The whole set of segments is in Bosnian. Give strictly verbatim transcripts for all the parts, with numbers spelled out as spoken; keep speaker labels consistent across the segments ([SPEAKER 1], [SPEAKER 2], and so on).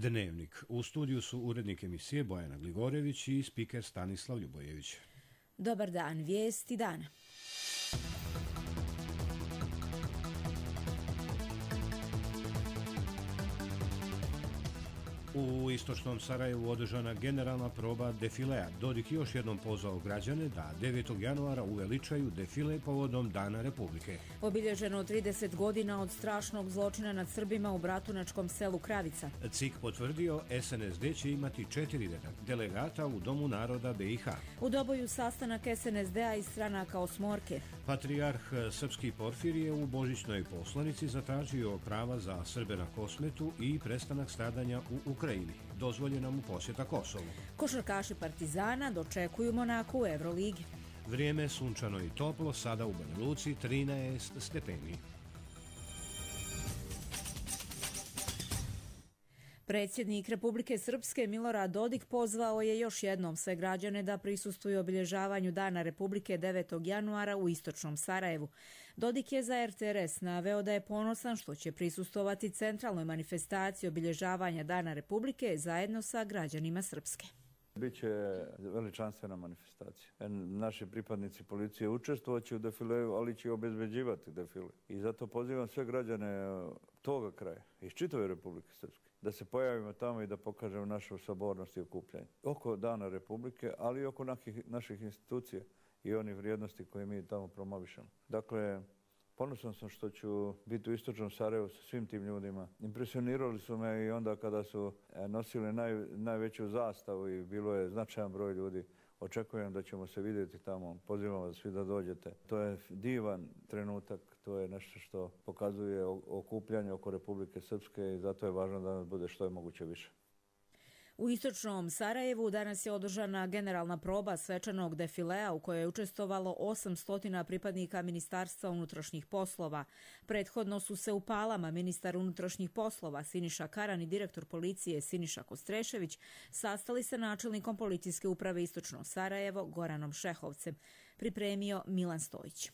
[SPEAKER 1] Dnevnik. U studiju su urednik emisije Bojana Gligorević i spiker Stanislav Ljubojević.
[SPEAKER 2] Dobar dan, vijesti dana.
[SPEAKER 1] U istočnom Sarajevu održana generalna proba defilea. Dodik još jednom pozvao građane da devetog januara uveličaju defile povodom Dana Republike.
[SPEAKER 2] Obilježeno trideset godina od strašnog zločina nad Srbima u bratunačkom selu Kravica.
[SPEAKER 1] C I K potvrdio S N S D će imati četiri delegata u Domu naroda B i H.
[SPEAKER 2] U Doboju sastanak S N S D-a i stranaka osmorke.
[SPEAKER 1] Patrijarh srpski Porfirije u božićnoj poslanici zatražio prava za Srbe na Kosmetu i prestanak stradanja u Ukrajini. Ukrajini. Dozvoljena mu posjeta Kosovu.
[SPEAKER 2] Košarkaši Partizana dočekuju Monaku u Euroligi.
[SPEAKER 1] Vrijeme sunčano i toplo, sada u Banja Luci trinaest stepeni.
[SPEAKER 2] Predsjednik Republike Srpske Milorad Dodik pozvao je još jednom sve građane da prisustvuju obilježavanju Dana Republike devetog januara u istočnom Sarajevu. Dodik je za R T R S naveo da je ponosan što će prisustvovati centralnoj manifestaciji obilježavanja Dana Republike zajedno sa građanima Srpske.
[SPEAKER 3] Biće veličanstvena manifestacija. Naši pripadnici policije učestvovaće u defileu, ali će obezbeđivati defile. I zato pozivam sve građane toga kraja, iz čitave Republike Srpske, da se pojavimo tamo i da pokažemo našu sabornost i okupljanje. Oko Dana Republike, ali i oko naših institucija i onih vrijednosti koje mi tamo promovišemo. Dakle, ponosan sam što ću biti u istočnom Sarajevu sa svim tim ljudima. Impresionirali su me i onda kada su nosili naj, najveću zastavu i bilo je značajan broj ljudi. Očekujem da ćemo se vidjeti tamo. Pozivam vas svi da dođete. To je divan trenutak, to je nešto što pokazuje okupljanje oko Republike Srpske i zato je važno da nas bude što je moguće više.
[SPEAKER 2] U istočnom Sarajevu danas je održana generalna proba svečanog defilea u kojoj je učestvovalo osamsto pripadnika Ministarstva unutrašnjih poslova. Prethodno su se u Palama ministar unutrašnjih poslova Siniša Karan i direktor policije Siniša Kostrešević sastali sa načelnikom policijske uprave Istočno Sarajevo Goranom Šehovcem. Pripremio Milan Stojić.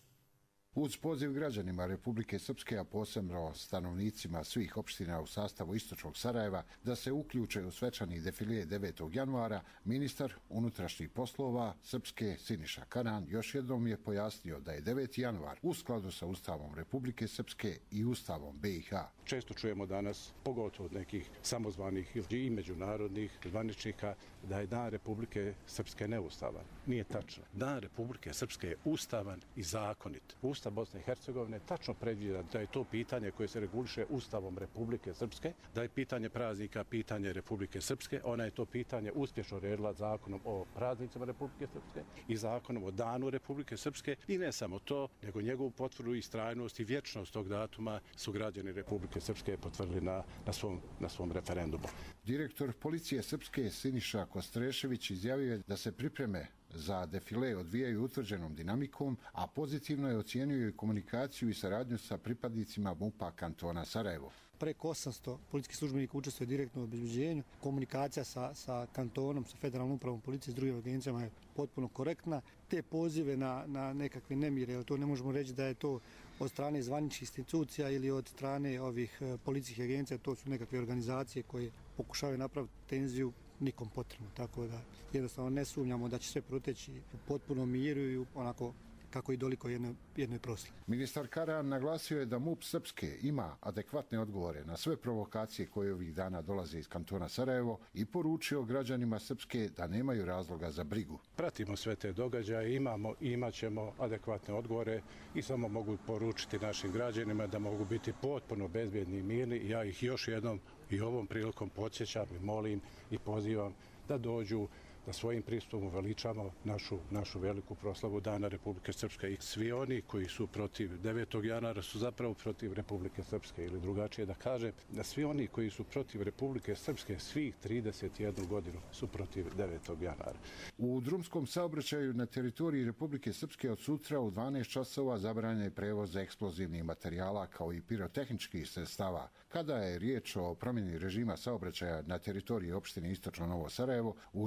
[SPEAKER 4] Uz poziv građanima Republike Srpske, a posebno stanovnicima svih opština u sastavu istočnog Sarajeva da se uključe u svečani defilije devetog januara, ministar unutrašnjih poslova Srpske Siniša Karan još jednom je pojasnio da je deveti januar u skladu sa Ustavom Republike Srpske i Ustavom B i H.
[SPEAKER 5] Često čujemo danas, pogotovo od nekih samozvanih i međunarodnih zvaničnika, da je Dan Republike Srpske neustavan. Nije tačno. Dan Republike Srpske je ustavan i zakonit. Ustav Bosne i Hercegovine tačno predviđa da je to pitanje koje se reguliše Ustavom Republike Srpske, da je pitanje praznika pitanje Republike Srpske, ona je to pitanje uspješno redila zakonom o praznicima Republike Srpske i zakonom o Danu Republike Srpske i ne samo to, nego njegovu potvrdu i strajnost i vječnost tog datuma su građani Republike Srpske potvrdili na, na, svom, na svom referendumu.
[SPEAKER 4] Direktor policije Srpske Siniša Kostrešević izjavio je da se pripreme za defile odvijaju utvrđenom dinamikom, a pozitivno je ocijenio i komunikaciju i saradnju sa pripadnicima M U P-a kantona Sarajevo.
[SPEAKER 6] Preko osamsto policijskih službenika učestvuje direktno u obezbeđenju. Komunikacija sa, sa kantonom, sa federalnom upravom policije i s drugim agencijama je potpuno korektna. Te pozive na, na nekakve nemire, to ne možemo reći da je to od strane zvaničnih institucija ili od strane ovih policijskih agencija, to su nekakve organizacije koje pokušavaju napraviti tenziju nikom potrebno, tako da jednostavno ne sumnjamo da će sve proteći u potpunom miru i onako kako i doliko jednoj, jednoj proslavi.
[SPEAKER 4] Ministar Karan naglasio je da M U P Srpske ima adekvatne odgovore na sve provokacije koje ovih dana dolaze iz kantona Sarajevo i poručio građanima Srpske da nemaju razloga za brigu.
[SPEAKER 5] Pratimo sve te događaje, imamo i imat ćemo adekvatne odgovore i samo mogu poručiti našim građanima da mogu biti potpuno bezbjedni i mirni. Ja ih još jednom i ovom prilikom podsjećam i molim i pozivam da dođu, da svojim pristupom uveličamo našu, našu veliku proslavu Dana Republike Srpske. I svi oni koji su protiv devetog januara su zapravo protiv Republike Srpske, ili drugačije da kažem, da svi oni koji su protiv Republike Srpske svih trideset jednu godinu su protiv devetog januara.
[SPEAKER 4] U drumskom saobraćaju na teritoriji Republike Srpske od sutra u dvanaest časova zabranjen je prevoz eksplozivnih materijala kao i pirotehničkih sredstava. Kada je riječ o promjeni režima saobraćaja na teritoriji opštine Istočno Novo Sarajevo, u užem centru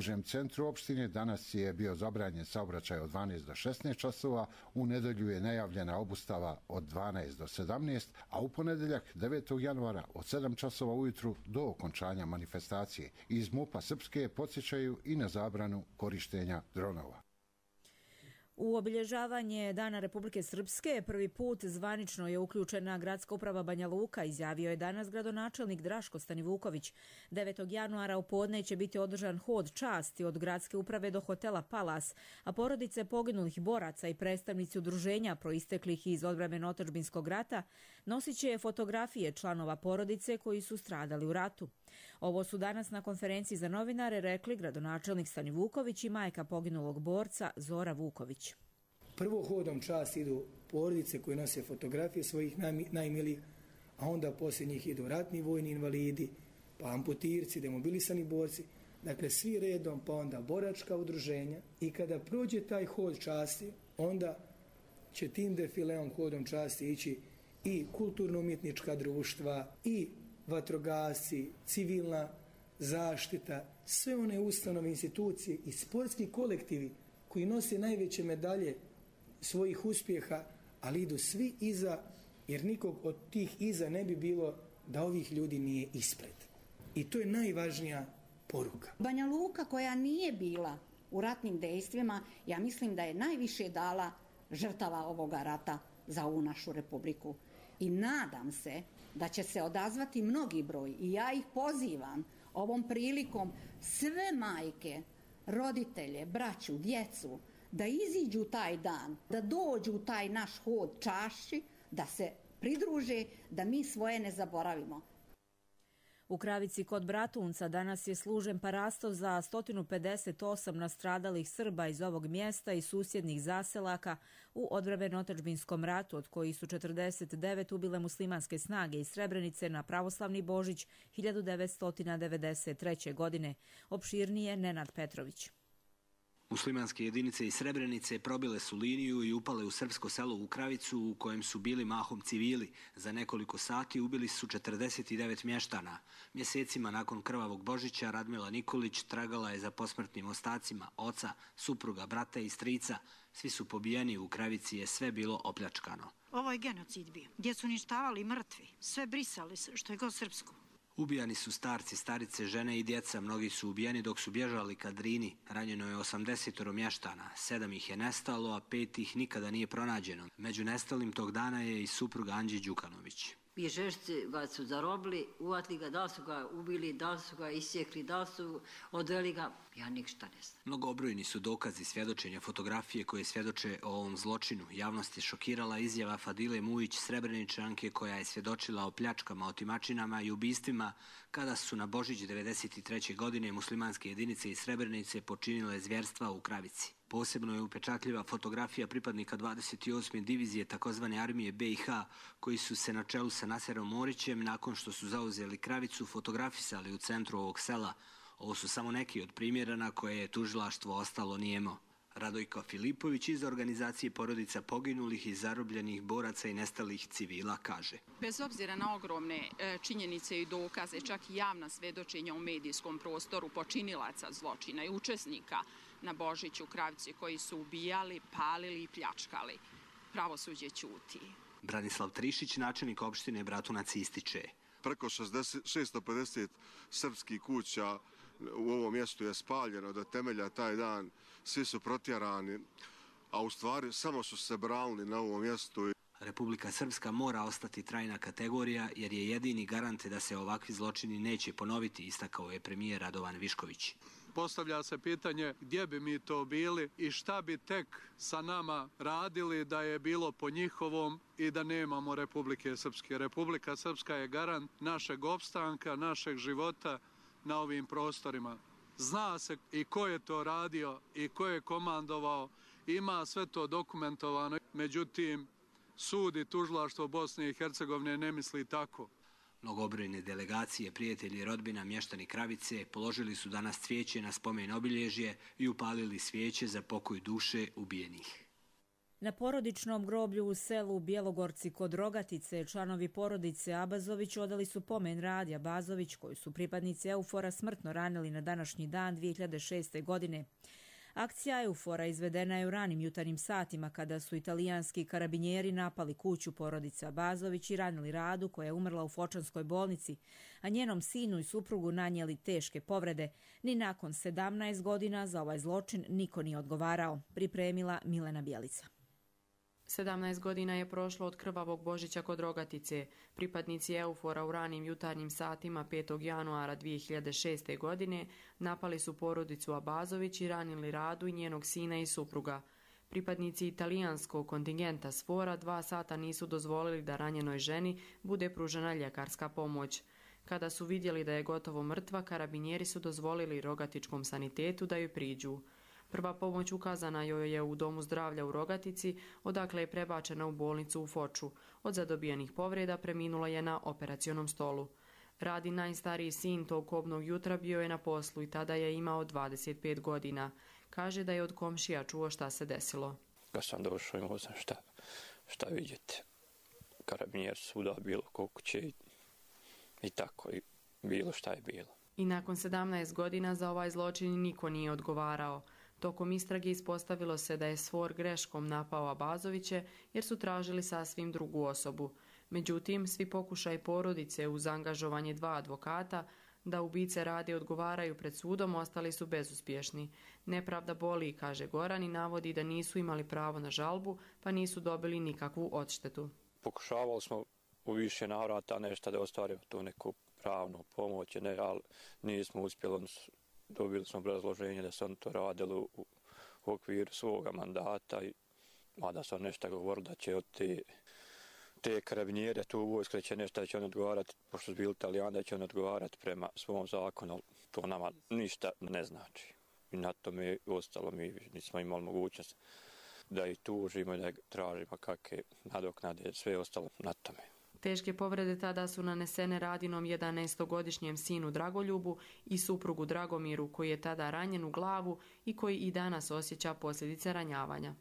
[SPEAKER 4] centru opštine danas je bio zabranjen saobraćaj od dvanaest do šesnaest časova, u nedjelju je najavljena obustava od dvanaest do sedamnaest, a u ponedeljak devetog januara od sedam časova ujutru do okončanja manifestacije. Iz MUP-a Srpske podsjećaju i na zabranu korištenja dronova.
[SPEAKER 2] U obilježavanje Dana Republike Srpske prvi put zvanično je uključena gradska uprava Banja Luka, izjavio je danas gradonačelnik Draško Stanivuković. devetog januara u podne će biti održan hod časti od gradske uprave do hotela Palas, a porodice poginulih boraca i predstavnici udruženja proisteklih iz odbrambeno-otadžbinskog rata nosit će fotografije članova porodice koji su stradali u ratu. Ovo su danas na konferenciji za novinare rekli gradonačelnik Stanivuković i majka poginulog borca Zora Vuković.
[SPEAKER 7] Prvo hodom čast idu porodice koje nose fotografije svojih najmilijih, a onda poslije njih idu ratni vojni invalidi, pa amputirci, demobilisani borci, dakle svi redom, pa onda boračka udruženja. I kada prođe taj hod časti, onda će tim defileom hodom časti ići i kulturno-umjetnička društva, i vatrogasci, civilna zaštita, sve one ustanove, institucije i sportski kolektivi koji nose najveće medalje svojih uspjeha, ali idu svi iza, jer nikog od tih iza ne bi bilo da ovih ljudi nije ispred. I to je najvažnija poruka.
[SPEAKER 8] Banja Luka koja nije bila u ratnim dejstvima, ja mislim da je najviše dala žrtava ovoga rata za ovu našu republiku. I nadam se da će se odazvati mnogi broj i ja ih pozivam ovom prilikom sve majke, roditelje, braću, djecu da iziđu taj dan, da dođu u taj naš hod čašći, da se pridruže, da mi svoje ne zaboravimo.
[SPEAKER 2] U Kravici kod Bratunca danas je služen parasto za sto pedeset osam nastradalih Srba iz ovog mjesta i susjednih zaselaka u odbrambeno-otadžbinskom ratu, od kojih su četrdeset devet ubile muslimanske snage iz Srebrenice na pravoslavni Božić hiljadu devetsto devedeset treće. godine. Opširnije Nenad Petrović.
[SPEAKER 9] Muslimanske jedinice iz Srebrenice probile su liniju i upale u srpsko selo u Kravicu u kojem su bili mahom civili. Za nekoliko sati ubili su četrdeset devet mještana. Mjesecima nakon krvavog Božića Radmila Nikolić tragala je za posmrtnim ostacima oca, supruga, brata i strica. Svi su pobijeni, u Kravici je sve bilo opljačkano.
[SPEAKER 10] Ovo je genocid bio, gdje su uništavali mrtvi, sve brisali što je god srpsko.
[SPEAKER 9] Ubijani su starci, starice, žene i djeca, mnogi su ubijeni dok su bježali ka Drini. Ranjeno je osamdeset mještana, sedam ih je nestalo, a pet ih nikada nije pronađeno. Među nestalim tog dana je i supruga Anđi Đukanović.
[SPEAKER 11] Pješešci ga su zarobili, uvatili ga, da li su ga ubili, da li su ga isjekli, da li su odveli ga, ja ništa ne znam.
[SPEAKER 9] Mnogobrojni su dokazi, svjedočenja, fotografije koje svjedoče o ovom zločinu. Javnost je šokirala izjava Fadile Mujić, Srebreničanke, koja je svjedočila o pljačkama, otimačinama i ubistvima kada su na Božić devedeset treće. godine muslimanske jedinice iz Srebrenice počinile zvjerstva u Kravici. Posebno je upečatljiva fotografija pripadnika dvadeset osme divizije takozvane armije B i H, koji su se na čelu sa Naserom Morićem, nakon što su zauzeli Kravicu, fotografisali u centru ovog sela. Ovo su samo neki od primjera na koje je tužilaštvo ostalo nijemo. Radojka Filipović iz organizacije porodica poginulih i zarobljenih boraca i nestalih civila kaže:
[SPEAKER 12] Bez obzira na ogromne činjenice i dokaze, čak i javna svedočenja u medijskom prostoru počinilaca zločina i učesnika na Božiću u Kravici koji su ubijali, palili i pljačkali, pravosuđe ćuti.
[SPEAKER 9] Branislav Trišić, načelnik opštine Bratunac, ističe:
[SPEAKER 13] Preko šesto pedeset srpskih kuća u ovom mjestu je spaljeno do temelja taj dan, svi su protjerani, a u stvari samo su se branili na ovom mjestu.
[SPEAKER 9] Republika Srpska mora ostati trajna kategorija jer je jedini garant da se ovakvi zločini neće ponoviti, istakao je premijer Radovan Višković.
[SPEAKER 14] Postavlja se pitanje gdje bi mi to bili i šta bi tek sa nama radili da je bilo po njihovom i da nemamo Republike Srpske. Republika Srpska je garant našeg opstanka, našeg života na ovim prostorima. Zna se i ko je to radio i ko je komandovao, ima sve to dokumentovano. Međutim, sud i tužilaštvo Bosne i Hercegovine ne misli tako.
[SPEAKER 9] Mnogobrojne delegacije, prijatelji, rodbina, mještani Kravice položili su danas cvijeće na spomen obilježje i upalili svijeće za pokoj duše ubijenih.
[SPEAKER 2] Na porodičnom groblju u selu Bjelogorci kod Rogatice članovi porodice Abazović odali su pomen Radi Abazović, koji su pripadnici Eufora smrtno ranili na današnji dan dvije hiljade šeste. godine. Akcija Eufora izvedena je u ranim jutarnjim satima kada su italijanski karabinjeri napali kuću porodice Abazović i ranili Radu, koja je umrla u Fočanskoj bolnici, a njenom sinu i suprugu nanijeli teške povrede. Ni nakon sedamnaest godina za ovaj zločin niko nije odgovarao, pripremila Milena Bjelica.
[SPEAKER 15] sedamnaest godina je prošlo od krvavog Božića kod Rogatice. Pripadnici Eufora u ranim jutarnjim satima petog januara dvije hiljade šeste. godine napali su porodicu Abazović i ranili Radu i njenog sina i supruga. Pripadnici italijanskog kontingenta Sfora dva sata nisu dozvolili da ranjenoj ženi bude pružena ljekarska pomoć. Kada su vidjeli da je gotovo mrtva, karabinjeri su dozvolili rogatičkom sanitetu da joj priđu. Prva pomoć ukazana joj je u domu zdravlja u Rogatici, odakle je prebačena u bolnicu u Foču. Od zadobijenih povreda preminula je na operacionom stolu. Radi najstariji sin tog kobnog jutra bio je na poslu i tada je imao dvadeset pet godina. Kaže da je od komšija čuo šta se desilo.
[SPEAKER 16] Kad sam došao imao sam šta, šta vidjeti. Karabinjer svuda bilo kod kuće i, i tako i bilo šta je bilo.
[SPEAKER 15] I nakon sedamnaest godina za ovaj zločin niko nije odgovarao. Tokom istrage ispostavilo se da je Sfor greškom napao Abazoviće jer su tražili sasvim drugu osobu. Međutim, svi pokušaj porodice uz angažovanje dva advokata da ubice Rade odgovaraju pred sudom ostali su bezuspješni. Nepravda boli, kaže Goran, i navodi da nisu imali pravo na žalbu pa nisu dobili nikakvu odštetu.
[SPEAKER 16] Pokušavali smo u više navrata nešto da ostvarimo tu neku pravnu pomoć, ne, ali nismo uspjeli. Dobili smo obrazloženje da su on to radili u, u okviru svoga mandata, i, mada su nešto govorili da će od te, te karabinjere tu vojske da će nešto da će on odgovarati, pošto su bili Italijani, da će on odgovarati prema svom zakonu, to nama ništa ne znači. I na tome je ostalo, mi nismo imali mogućnost da ih tužimo i da ih tražimo kakve nadoknade, sve ostalo na tome.
[SPEAKER 15] Teške povrede tada su nanesene Radinom jedanaestogodišnjem sinu Dragoljubu i suprugu Dragomiru, koji je tada ranjen u glavu i koji i danas osjeća posljedice ranjavanja.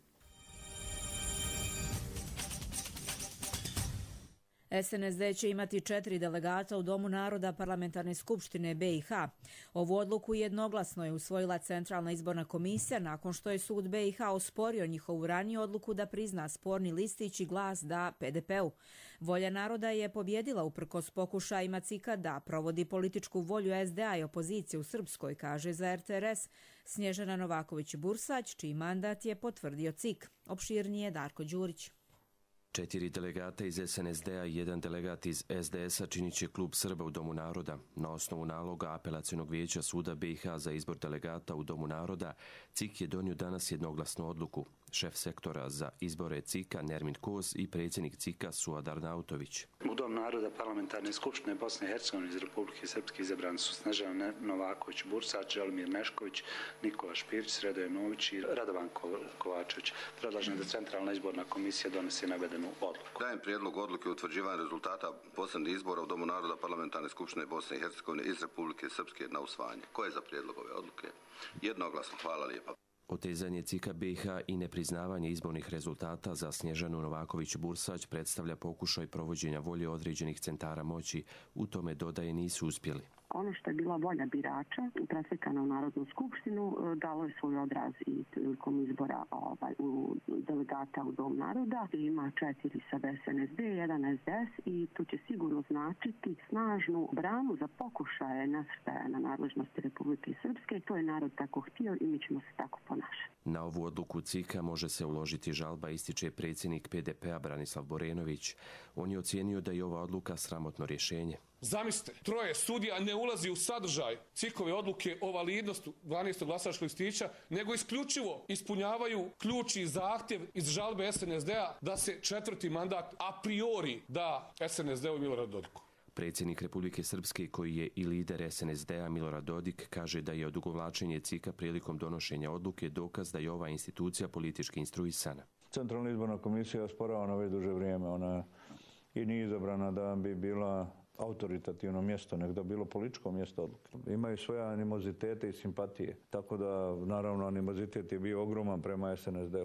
[SPEAKER 2] S N S D će imati četiri delegata u Domu naroda Parlamentarne skupštine B i H. Ovu odluku jednoglasno je usvojila Centralna izborna komisija nakon što je sud B i H osporio njihovu raniju odluku da prizna sporni listić i glas da P D P-u. Volja naroda je pobjedila uprkos pokušajima C I K-a da provodi političku volju S D A i opozicije u Srpskoj, kaže za R T R S Snježana Novaković-Bursać, čiji mandat je potvrdio C I K. Opširnije Darko Đurić.
[SPEAKER 17] Četiri delegata iz S N S D-a i jedan delegat iz S D S-a činit će klub Srba u Domu naroda. Na osnovu naloga Apelacionog vijeća suda B i H za izbor delegata u Domu naroda, C I K je donio danas jednoglasnu odluku. Šef sektora za izbore C I K-a Nermin Kos i predsjednik C I K-a Suad Arnautović.
[SPEAKER 18] U Dom naroda Parlamentarne skupštine Bosne i Hercegovine iz Republike Srpske izabrani su Snežana Novaković-Bursač, Želimir Nešković, Nikola Špirić, Sredoje Nović i Radovan Kovačević. Predlažem da Centralna izborna komisija donese navedenu odluku.
[SPEAKER 19] Dajem prijedlog odluke o utvrđivanju rezultata posebnih izbora u Domu naroda Parlamentarne skupštine Bosne i Hercegovine iz Republike Srpske na usvajanje. Ko je za prijedlog ove odluke? Jednoglasno. Hvala lijepa.
[SPEAKER 17] Otezanje C I K-a B i H i nepriznavanje izbornih rezultata za Snježanu Novaković-Bursać predstavlja pokušaj provođenja volje određenih centara moći. U tome, dodaje, nisu uspjeli.
[SPEAKER 20] Ono što je bila volja birača, preslikana u Narodnu skupštinu, dalo je svoj odraz i prilikom izbora ovaj, u delegata u Dom naroda. Ima četiri sad S N S D, jedan S D S i to će sigurno značiti snažnu branu za pokušaje nasrtaja na nadležnosti Republike Srpske. To je narod tako htio i mi ćemo se tako ponašati.
[SPEAKER 17] Na ovu odluku C I K-a može se uložiti žalba, ističe predsjednik P D P-a Branislav Borenović. On je ocijenio da je ova odluka sramotno rješenje.
[SPEAKER 21] Zamislite, troje sudija ne ulazi u sadržaj C I K-ove odluke o validnosti dvanaestog glasačkog listića, nego isključivo ispunjavaju ključ i zahtjev iz žalbe S N S D-a da se četvrti mandat a priori da S N S D-u i Miloradu Dodiku.
[SPEAKER 17] Predsjednik Republike Srpske, koji je i lider S N S D-a Milorad Dodik, kaže da je odugovlačenje C I K-a prilikom donošenja odluke dokaz da je ova institucija politički instruisana.
[SPEAKER 3] Centralna izborna komisija osporavana već duže vrijeme. Ona i nije izabrana da bi bila autoritativno mjesto, nego da bilo političko mjesto odluke. Imaju svoje animozitete i simpatije, tako da naravno animozitet je bio ogroman prema S N S D-u.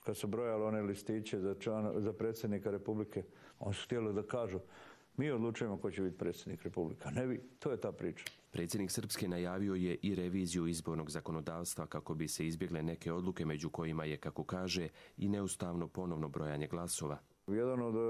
[SPEAKER 3] kad su brojali one listiće za, člana, za predsjednika Republike, oni su htjeli da kažu mi odlučujemo ko će biti predsjednik Republika, ne vi, to je ta priča.
[SPEAKER 17] Predsjednik Srpske najavio je i reviziju izbornog zakonodavstva kako bi se izbjegle neke odluke među kojima je, kako kaže, i neustavno ponovno brojanje glasova.
[SPEAKER 3] Jedan od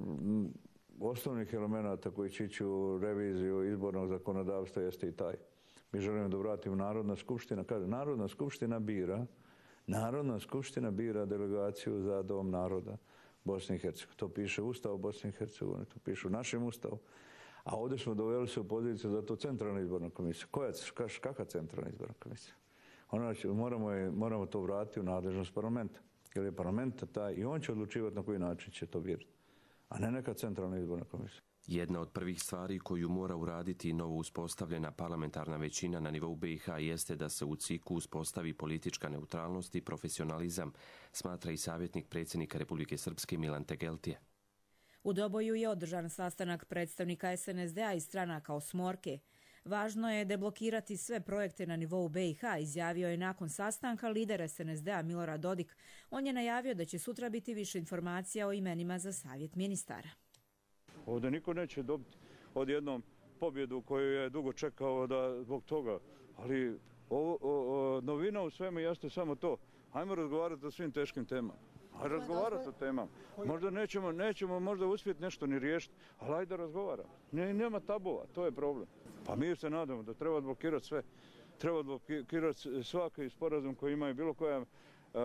[SPEAKER 3] osnovnih elemenata koji će ići u reviziju izbornog zakonodavstva jeste i taj. Mi želimo da vratimo Narodna skupština. Kaže, Narodna skupština bira, Narodna skupština bira delegaciju za Dom naroda Bosne i Hercegovine. To piše u Ustavu Bosne i Hercegovine, to piše u našem Ustavu. A ovdje smo doveli se u poziciju za to centralna izborna komisija. Koja, kakva centralna izborna komisija? Ona će, moramo, je, moramo to vratiti u nadležnost parlamenta. Jer je parlament taj i on će odlučivati na koji način će to birati. A ne neka centralna izborna komisija.
[SPEAKER 17] Jedna od prvih stvari koju mora uraditi novo uspostavljena parlamentarna većina na nivou B i H jeste da se u C I K-u uspostavi politička neutralnost i profesionalizam, smatra i savjetnik predsjednika Republike Srpske Milan Tegeltije.
[SPEAKER 2] U Doboju je održan sastanak predstavnika S N S D-a i stranaka Osmorke. Važno je deblokirati sve projekte na nivou B i H, izjavio je nakon sastanka lider S N S D-a Milorad Dodik. On je najavio da će sutra biti više informacija o imenima za savjet ministara.
[SPEAKER 3] Ovdje niko neće dobiti odjednom pobjedu koju je dugo čekao da zbog toga. Ali ovo, o, o, novina u svemu jeste samo to. Hajmo razgovarati o svim teškim temama. Hajde razgovarati o temama. Možda nećemo, nećemo možda uspjeti nešto ni riješiti, ali hajde razgovarati. Ne, nema tabova, to je problem. Pa mi se nadamo da treba odblokirati sve. Treba odblokirati svaki sporazum koji imaju bilo koja uh,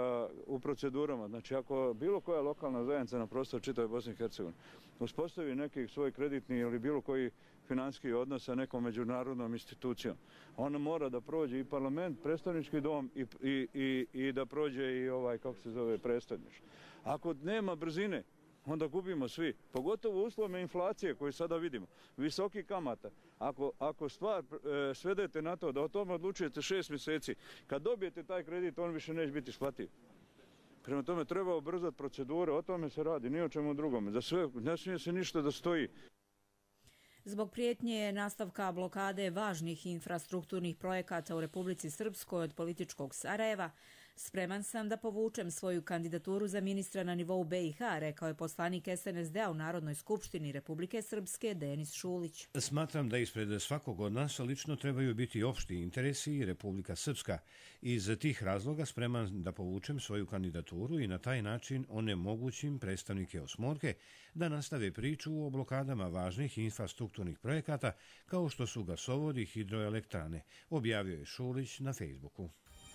[SPEAKER 3] u procedurama. Znači, ako bilo koja lokalna zajednica na prostoru čitave Bosne i Hercegovine uspostavi neki svoj kreditni ili bilo koji financijski odnos sa nekom međunarodnom institucijom, ona mora da prođe i parlament, predstavnički dom i, i, i, i da prođe i ovaj, kako se zove, predstavništvo. Ako nema brzine, onda gubimo svi. Pogotovo u uslovima inflacije koju sada vidimo, visoki kamata. Ako, ako stvar e, svedete na to da o tome odlučujete šest mjeseci, kad dobijete taj kredit, on više neće biti isplativ. Prema tome treba ubrzati procedure, o tome se radi, ni o čemu drugome. Za sve, ne smije se ništa da stoji.
[SPEAKER 2] Zbog prijetnje nastavka blokade važnih infrastrukturnih projekata u Republici Srpskoj od političkog Sarajeva, spreman sam da povučem svoju kandidaturu za ministra na nivou B i H, rekao je poslanik S N S D-a u Narodnoj skupštini Republike Srpske Denis Šulić.
[SPEAKER 1] Smatram da ispred svakog od nas lično trebaju biti opšti interesi i Republika Srpska. Iz tih razloga spreman da povučem svoju kandidaturu i na taj način onemogućim predstavnike Osmorke da nastave priču o blokadama važnih infrastrukturnih projekata kao što su gasovodi i hidroelektrane, objavio je Šulić na Facebooku.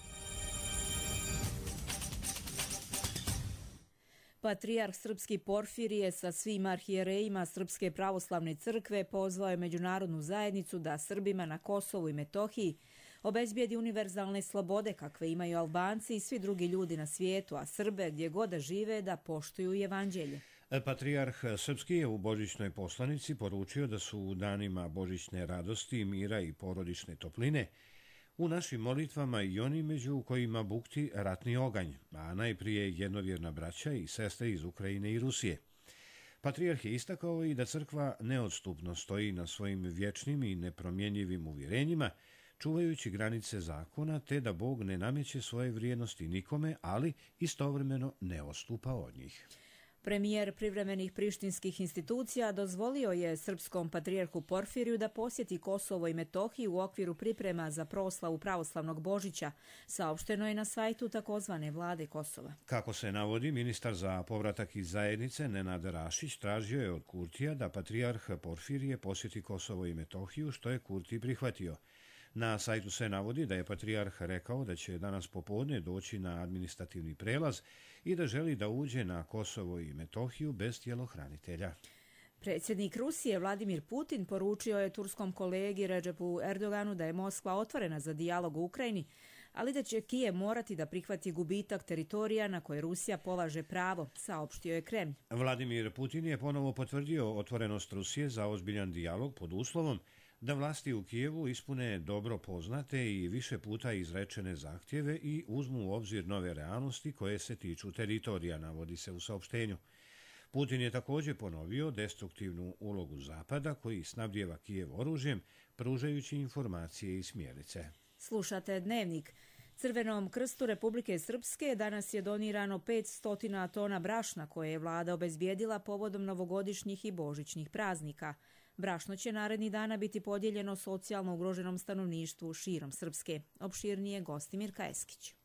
[SPEAKER 2] Patrijarh Srpski Porfirije sa svim arhijerejima Srpske pravoslavne crkve pozvao je međunarodnu zajednicu da Srbima na Kosovu i Metohiji obezbijedi univerzalne slobode kakve imaju Albanci i svi drugi ljudi na svijetu, a Srbe gdje god da žive da poštuju evanđelje.
[SPEAKER 1] Patrijarh Srpski je u božićnoj poslanici poručio da su u danima božićne radosti, mira i porodične topline u našim molitvama i oni među kojima bukti ratni oganj, a najprije jednovjerna braća i sestre iz Ukrajine i Rusije. Patrijarh je istakao i da crkva neodstupno stoji na svojim vječnim i nepromjenjivim uvjerenjima, čuvajući granice zakona, te da Bog ne nameće svoje vrijednosti nikome, ali istovremeno ne odstupa od njih.
[SPEAKER 2] Premijer privremenih prištinskih institucija dozvolio je srpskom patrijarhu Porfiriju da posjeti Kosovo i Metohiju u okviru priprema za proslavu pravoslavnog Božića, saopšteno je na sajtu takozvane vlade Kosova.
[SPEAKER 1] Kako se navodi, ministar za povratak iz zajednice Nenad Rašić tražio je od Kurtija da patrijarh Porfirije posjeti Kosovo i Metohiju, što je Kurti prihvatio. Na sajtu se navodi da je patrijarh rekao da će danas popodne doći na administrativni prelaz i da želi da uđe na Kosovo i Metohiju bez tjelohranitelja.
[SPEAKER 2] Predsjednik Rusije Vladimir Putin poručio je turskom kolegi Recepu Erdoganu da je Moskva otvorena za dijalog u Ukrajini, ali da će Kijev morati da prihvati gubitak teritorija na koje Rusija polaže pravo, saopštio je Kremlj.
[SPEAKER 1] Vladimir Putin je ponovo potvrdio otvorenost Rusije za ozbiljan dijalog pod uslovom da vlasti u Kijevu ispune dobro poznate i više puta izrečene zahtjeve i uzmu u obzir nove realnosti koje se tiču teritorija, navodi se u saopštenju. Putin je također ponovio destruktivnu ulogu Zapada koji snabdijeva Kijev oružjem, pružajući informacije i smjernice.
[SPEAKER 2] Slušate Dnevnik. Crvenom krstu Republike Srpske danas je donirano petsto tona brašna koje je vlada obezbijedila povodom novogodišnjih i božićnih praznika. Brašno će narednih dana biti podijeljeno socijalno ugroženom stanovništvu širom Srpske. Opširnije Gostimir Kajeskić.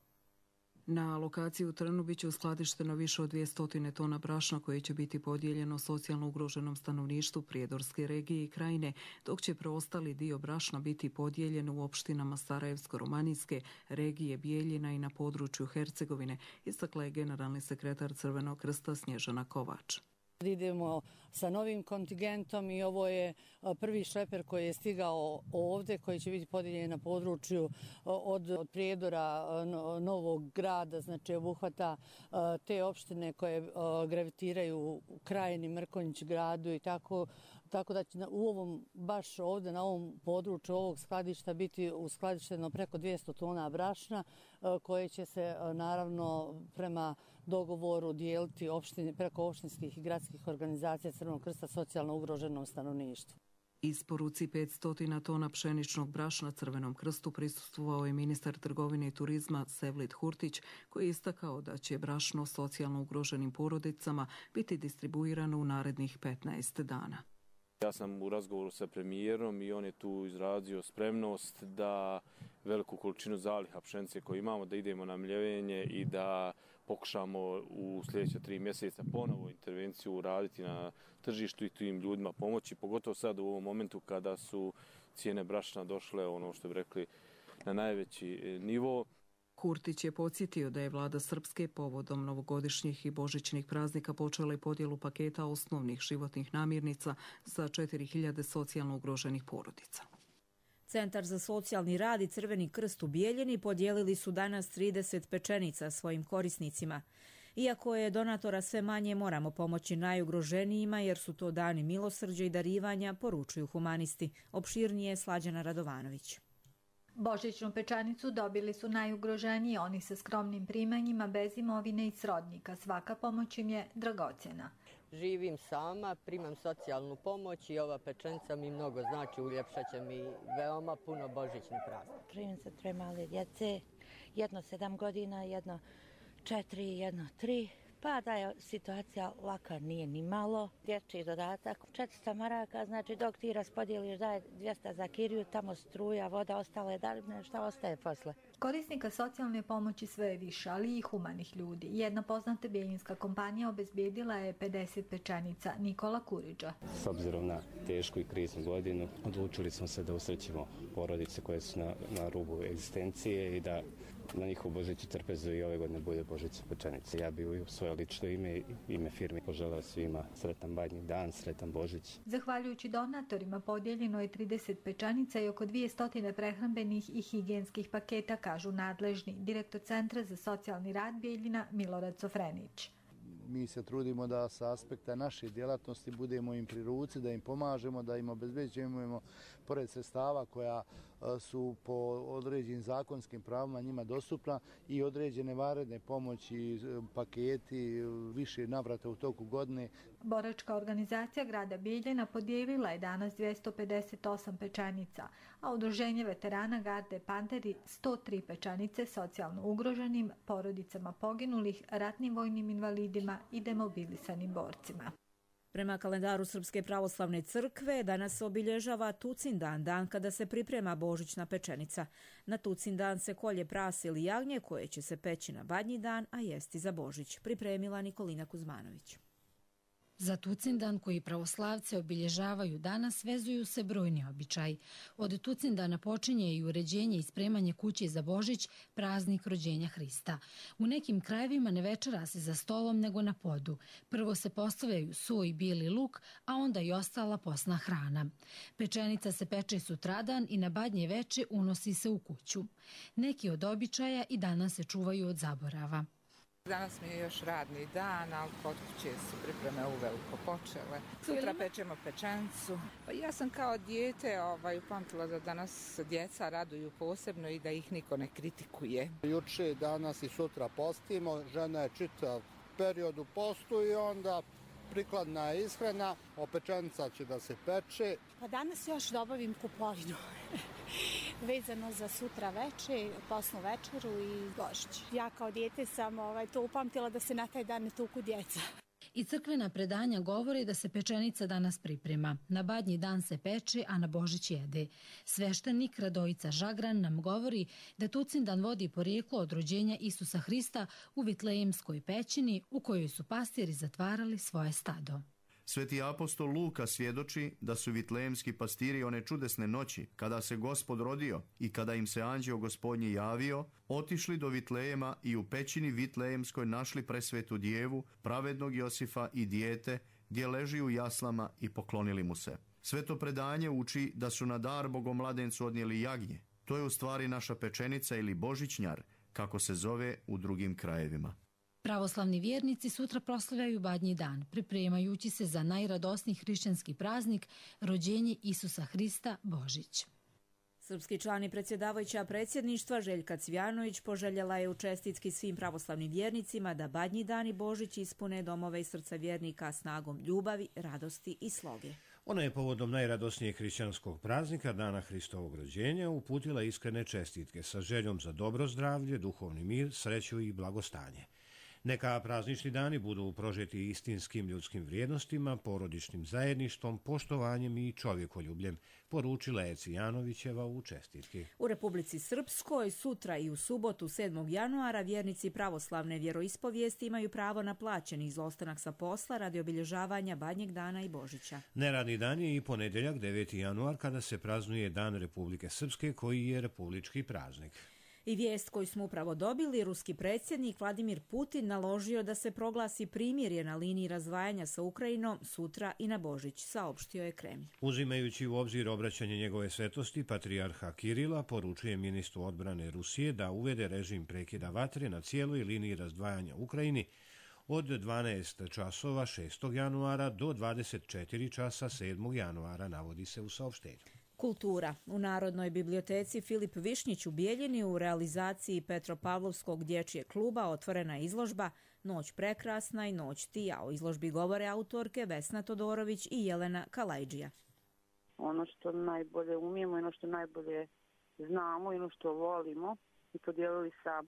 [SPEAKER 6] Na lokaciji u Trnu biće uskladišteno više od dvjesto tona brašna koje će biti podijeljeno socijalno ugroženom stanovništvu Prijedorske regije i Krajine, dok će preostali dio brašna biti podijeljen u opštinama Sarajevsko-Romanijske, regije Bijeljina i na području Hercegovine, istakla je generalni sekretar Crvenog krsta Snježana Kovač.
[SPEAKER 22] Idemo sa novim kontingentom i ovo je prvi šleper koji je stigao ovdje, koji će biti podijeljen na području od, od Prijedora, Novog grada, znači obuhvata te opštine koje gravitiraju u Krajini, Mrkonjić gradu i tako. Tako da će u ovom, baš ovdje na ovom području ovog skladišta biti uskladišteno preko dvjesto tona brašna koje će se naravno prema dogovoru dijeliti opštine, preko opštinskih i gradskih organizacija Crvenog krsta socijalno ugroženom stanovništvu.
[SPEAKER 6] Isporuci petsto tona pšeničnog brašna Crvenom krstu prisustvovao je ministar trgovine i turizma Sevlid Hurtić, koji je istakao da će brašno socijalno ugroženim porodicama biti distribuirano u narednih petnaest dana.
[SPEAKER 23] Ja sam u razgovoru sa premijerom i on je tu izrazio spremnost da veliku količinu zaliha pšenice koju imamo, da idemo na mljevenje i da pokušamo u sljedeća tri mjeseca ponovo intervenciju uraditi na tržištu i tim ljudima pomoći, pogotovo sad u ovom momentu kada su cijene brašna došle, ono što bi rekli, na najveći nivo.
[SPEAKER 6] Kurtić je podsjetio da je vlada Srpske povodom novogodišnjih i božićnih praznika počela i podjelu paketa osnovnih životnih namirnica za četiri hiljade socijalno ugroženih porodica.
[SPEAKER 2] Centar za socijalni rad i Crveni krst u Bijeljini podijelili su danas trideset pečenica svojim korisnicima. Iako je donatora sve manje, moramo pomoći najugroženijima jer su to dani milosrđa i darivanja, poručuju humanisti. Opširnije Slađana Radovanović.
[SPEAKER 24] Božićnu pečenicu dobili su najugroženiji, oni sa skromnim primanjima, bez imovine i srodnika. Svaka pomoć im je dragocjena.
[SPEAKER 25] Živim sama, primam socijalnu pomoć i ova pečenica mi mnogo znači, uljepšat će mi veoma puno božićni praznik.
[SPEAKER 26] Živim sa tre male djece, jedno sedam godina, jedno četiri, jedno tri. Pa da je situacija laka, nije ni malo. Dječji dodatak, četiristo maraka, znači dok ti raspodijeliš daje dvjesto za kiriju, tamo struja, voda, ostale daljne, šta ostaje posle?
[SPEAKER 24] Korisnika socijalne pomoći sve je više, ali i humanih ljudi. Jedna poznata bijeljinska kompanija obezbijedila je pedeset pečenica. Nikola Kuriđa.
[SPEAKER 27] S obzirom na tešku i kriznu godinu, odlučili smo se da usrećimo porodice koje su na, na rubu egzistencije i da na njihovu božiću trpezu i ove godine bude božića pečenice. Ja bih u svoje lično ime i ime firme poželeo svima sretan badnji dan, sretan Božić.
[SPEAKER 24] Zahvaljujući donatorima podijeljeno je trideset pečenica i oko dvjesto prehrambenih i higijenskih paketa, kažu nadležni. Direktor Centra za socijalni rad Bijeljina Milorad Sofrenić.
[SPEAKER 28] Mi se trudimo da sa aspekta naše djelatnosti budemo im pri ruci, da im pomažemo, da im obezbeđujemo pored sredstava koja su po određenim zakonskim pravima njima dostupna i određene vanredne pomoći, paketi, više navrata u toku godine.
[SPEAKER 24] Boračka organizacija grada Bijeljina podijelila je danas dvjesto pedeset osam pečenica, a Udruženje veterana Garde Panteri sto tri pečenice socijalno ugroženim, porodicama poginulih, ratnim vojnim invalidima i demobilisanim borcima.
[SPEAKER 2] Prema kalendaru Srpske pravoslavne crkve danas se obilježava Tucindan, dan kada se priprema božićna pečenica. Na Tucindan se kolje prase ili jagnje koje će se peći na badnji dan, a jesti za Božić, pripremila Nikolina Kuzmanović.
[SPEAKER 29] Za Tucindan koji pravoslavci obilježavaju danas vezuju se brojni običaji. Od Tucindana počinje i uređenje i spremanje kuće za Božić, praznik rođenja Hrista. U nekim krajevima ne večera se za stolom nego na podu. Prvo se postavljaju so i bijeli luk, a onda i ostala posna hrana. Pečenica se peče sutradan i na badnje veče unosi se u kuću. Neki od običaja i danas se čuvaju od zaborava.
[SPEAKER 30] Danas mi je još radni dan, ali kod kuće su pripreme uveliko počele. Sutra pečemo pečenicu. Pa ja sam kao dijete ovaj, upamtila da danas djeca raduju posebno i da ih niko ne kritikuje.
[SPEAKER 28] Juče, danas i sutra postimo, žena je čitav period u postu i onda prikladna je ishrana, a pečenica će da se peče.
[SPEAKER 31] Pa danas još dobavim kupovinu.
[SPEAKER 4] vezano za sutra veče, posnu večeru i Božić. Ja kao dijete sam ovaj, to upamtila da se na taj dan ne tuku djeca.
[SPEAKER 29] I crkvena predanja govore da se pečenica danas priprema. Na Badnji dan se peče, a na Božić jede. Sveštenik Radojica Žagran nam govori da Tucindan vodi porijeklo od rođenja Isusa Hrista u Vitlejemskoj pećini u kojoj su pastiri zatvarali svoje stado.
[SPEAKER 5] Sveti apostol Luka svjedoči da su vitlejemski pastiri one čudesne noći, kada se Gospod rodio i kada im se anđeo Gospodnji javio, otišli do Vitlejema i u pećini Vitlejemskoj našli presvetu djevu, pravednog Josifa i dijete, gdje leži u jaslama i poklonili mu se. Sveto predanje uči da su na dar bogomladencu odnijeli jagnje. To je u stvari naša pečenica ili božićnjar, kako se zove u drugim krajevima.
[SPEAKER 29] Pravoslavni vjernici sutra proslavljaju Badnji dan, pripremajući se za najradosniji hrišćanski praznik, rođenje Isusa Hrista, Božić.
[SPEAKER 2] Srpski član i predsjedavajuća predsjedništva Željka Cvjanović poželjela je u čestitki svim pravoslavnim vjernicima da Badnji dan i Božić ispune domove i srca vjernika snagom ljubavi, radosti i sloge.
[SPEAKER 1] Ona je povodom najradosnijeg hrišćanskog praznika, Dana Hristovog rođenja, uputila iskrene čestitke sa željom za dobro zdravlje, duhovni mir, sreću i blagostanje. Neka praznični dani budu prožeti istinskim ljudskim vrijednostima, porodičnim zajedništvom, poštovanjem i čovjekoljubljem, poručila je Cvjanovićeva u čestitki.
[SPEAKER 2] U Republici Srpskoj sutra i u subotu sedmog januara vjernici pravoslavne vjeroispovijesti imaju pravo na plaćeni izostanak sa posla radi obilježavanja Badnjeg dana i Božića.
[SPEAKER 1] Neradni dan je i ponedjeljak deveti januar kada se praznuje Dan Republike Srpske koji je republički praznik.
[SPEAKER 2] I vijest koju smo upravo dobili, ruski predsjednik Vladimir Putin naložio da se proglasi primirje na liniji razdvajanja sa Ukrajinom sutra i na Božić, saopštio je Kremlj.
[SPEAKER 1] Uzimajući u obzir obraćanje njegove svetosti, patrijarha Kirila poručuje ministru odbrane Rusije da uvede režim prekida vatre na cijeloj liniji razdvajanja Ukrajini od dvanaest časova šestog januara do dvadeset četiri časa sedmog januara, navodi se u saopštenju.
[SPEAKER 2] Kultura. U Narodnoj biblioteci Filip Višnjić u Bijeljini u realizaciji Petropavlovskog dječjeg kluba otvorena izložba Noć prekrasna i Noć tija. O izložbi govore autorke Vesna Todorović i Jelena Kalajđija.
[SPEAKER 20] Ono što najbolje umijemo i ono što najbolje znamo i ono što volimo i podijelili sa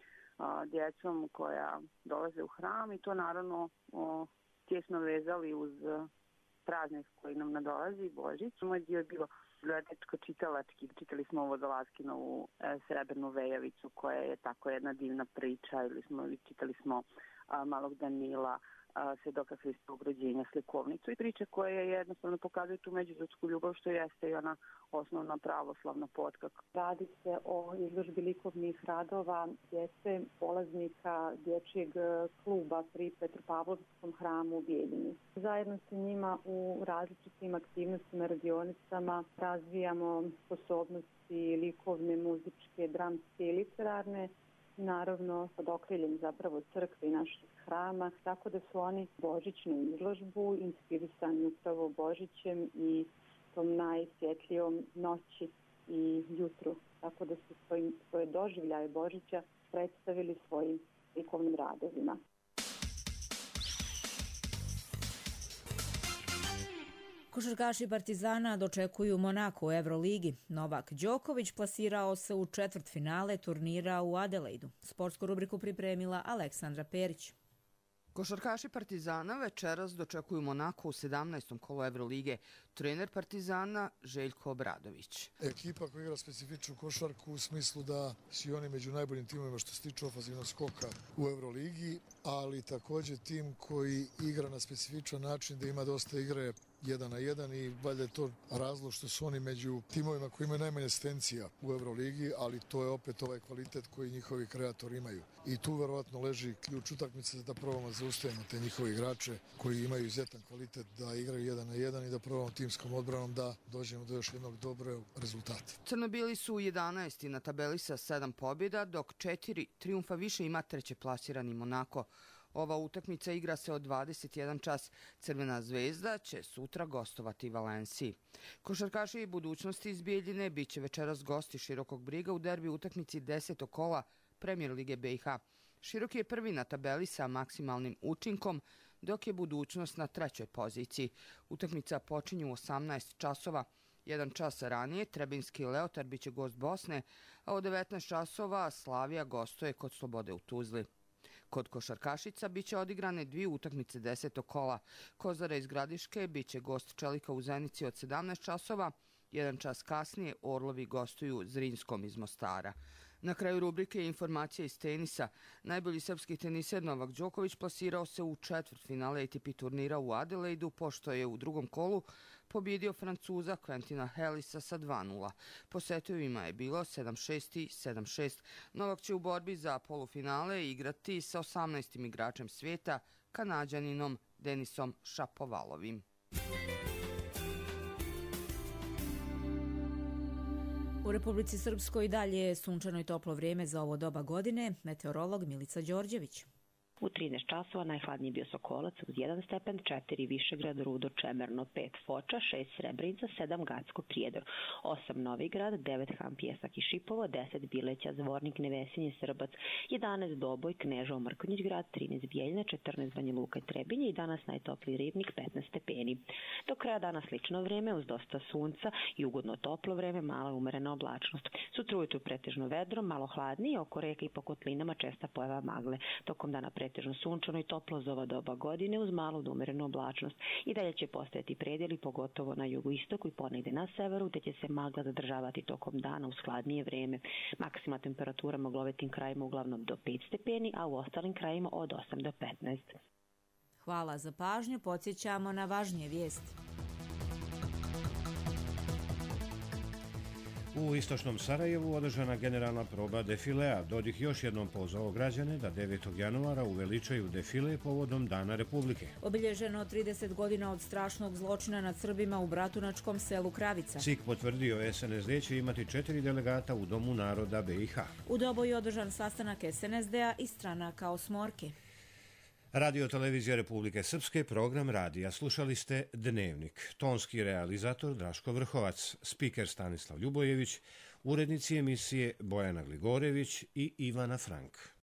[SPEAKER 20] a, djecom koja dolaze u hram i to naravno o, tjesno vezali uz praznik koji nam nadolazi, Božić. Moj dio je bilo gledečko-čitalački. Čitali smo Vodolaskinovu e, Srebrnu vejavicu koja je tako jedna divna priča. Ili smo, čitali smo a, Malog Danila, a, Svedoka Hristovog rođenja, slikovnicu i priče koje jednostavno pokazuju tu međuljudsku ljubav što jeste i ona osnovna pravoslavna potka.
[SPEAKER 7] Radi se o izložbi likovnih radova djece polaznika dječjeg kluba pri Petropavlovskom hramu u Bijeljini. Zajedno sa njima u različitim aktivnostima, radionicama razvijamo sposobnosti likovne, muzičke, dramske i literarne, naravno pod okriljem zapravo crkve i naših hrama, tako da su oni božićnu izložbu inspirisani upravo Božićem i tom najsvjetlijom noći i jutru, tako da su svojim, svoje doživljaje Božića predstavili svojim likovnim radovima.
[SPEAKER 2] Košarkaši Partizana dočekuju Monako u Euroligi. Novak Đoković plasirao se u četvrtfinale turnira u Adelaidu. Sportsku rubriku pripremila Aleksandra Perić.
[SPEAKER 8] Košarkaši Partizana večeras dočekuju Monako u sedamnaestom kolu Evrolige. Trener Partizana Željko Obradović.
[SPEAKER 9] Ekipa koja igra specifičnu košarku u smislu da su oni među najboljim timovima što se tiče ofanzivnog skoka u Evroligi, ali također tim koji igra na specifičan način da ima dosta igre jedan na jedan i valjda je to razlog što su oni među timovima koji imaju najmanje asistencija u Evroligi, ali to je opet ovaj kvalitet koji njihovi kreatori imaju. I tu verovatno leži ključ utakmice da probamo zaustavimo te njihove igrače koji imaju izuzetan kvalitet da igraju jedan na jedan i da probamo timskom odbranom da dođemo do još jednog dobrog rezultata.
[SPEAKER 8] Crnobili su u jedanaesti na tabeli sa sedam pobjeda, dok četiri triumfa više ima treće plasirani Monako. Ova utakmica igra se od dvadeset jedan čas. Crvena zvezda će sutra gostovati Valenciji. Košarkaši budućnosti iz Bijeljine bit će večeras gosti Širokog Briga u derbi utakmici desetog kola Premier Lige B i H. Široki je prvi na tabeli sa maksimalnim učinkom, dok je budućnost na trećoj poziciji. Utakmica počinje u osamnaest časova. Jedan čas ranije Trebinski Leotar biće gost Bosne, a u devetnaest časova Slavija gostuje kod Slobode u Tuzli. Kod košarkašica biće odigrane dvije utakmice desetog kola. Kozara iz Gradiške biće gost Čelika u Zenici od sedamnaest časova, jedan čas kasnije Orlovi gostuju Zrinskom iz Mostara. Na kraju rubrike informacija iz tenisa. Najbolji srpski teniser Novak Đoković plasirao se u četvrtfinale A T P turnira u Adelaidu, pošto je u drugom kolu pobjedio Francuza Quentina Hellisa sa dva nula. Po setovima je bilo sedam šest i sedam šest. Novak će u borbi za polufinale igrati sa osamnaestim igračem svijeta, Kanađaninom Denisom Šapovalovim.
[SPEAKER 2] U Republici Srpskoj dalje je sunčano i toplo vrijeme za ovo doba godine. Meteorolog Milica Đorđević.
[SPEAKER 10] U trinaest časova najhladniji bio Sokolac uz jedan stepen, četiri Višegrad, Rudo, Čemerno, pet Foča, šest Srebrenica, sedam Gacko, Prijedor, osam Novigrad, devet Han, Pjesak i Šipovo, deset Bileća, Zvornik, Nevesinje, Srbac, jedanaest Doboj, Kneževo, Mrkonjić-grad, trinaest Bijeljina, četrnaest Banja Luka i Trebinje i danas najtopliji Ribnik, petnaest stepeni. Do kraja dana slično vrijeme uz dosta sunca i ugodno toplo vrijeme, mala umerena oblačnost. Sutra ujutru pretežno vedro, malo hladnije, oko reka i po kotlinama česta pojava magle. Tokom dana pretežno sunčano i toplo za ova doba godine uz malu do umerenu oblačnost. I dalje će postojati predjeli, pogotovo na jugoistoku i ponegde na severu, te će se magla zadržavati tokom dana uz hladnije vrijeme. Maksima temperatura moglovetim krajima uglavnom do pet stepeni, a u ostalim krajima od osam do petnaest.
[SPEAKER 2] Hvala za pažnju, podsjećamo na važnije vijesti.
[SPEAKER 1] U istočnom Sarajevu održana generalna proba defilea. Dodik još jednom pozvao građane da devetog januara uveličaju defile povodom Dana Republike.
[SPEAKER 2] Obilježeno trideset godina od strašnog zločina nad Srbima u bratunačkom selu Kravica.
[SPEAKER 1] C I K potvrdio S N S D će imati četiri delegata u Domu naroda B i H.
[SPEAKER 2] U Doboju je održan sastanak S N S D-a i stranaka Osmorke.
[SPEAKER 1] Radio televizija Republike Srpske, program radija. Slušali ste Dnevnik. Tonski realizator Draško Vrhovac, spiker Stanislav Ljubojević, urednici emisije Bojana Gligorević i Ivana Frank.